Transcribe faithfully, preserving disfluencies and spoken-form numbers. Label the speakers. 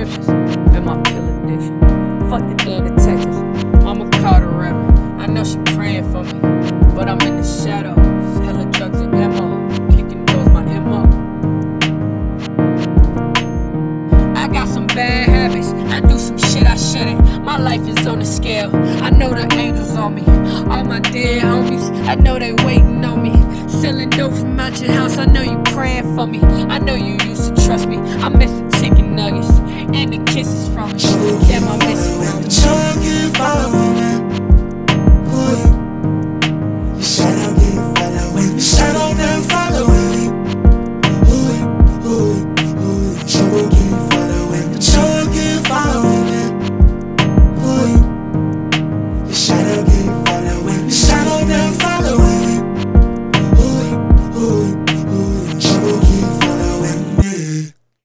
Speaker 1: prescriptions, and my pill addiction. Fuck the damn detectives. Mama called a rapper. I know she praying for me, but I'm in the shadows. Hella drugs and ammo, kicking doors my M O. I got some bad habits, I do some shit I shouldn't. My life is on the scale, I know the angels on me. All my dead homies, I know they waiting on me. Selling dope from out your house, I know you praying for me. I know you used to trust me, I miss the chicken nuggets and the kisses from me.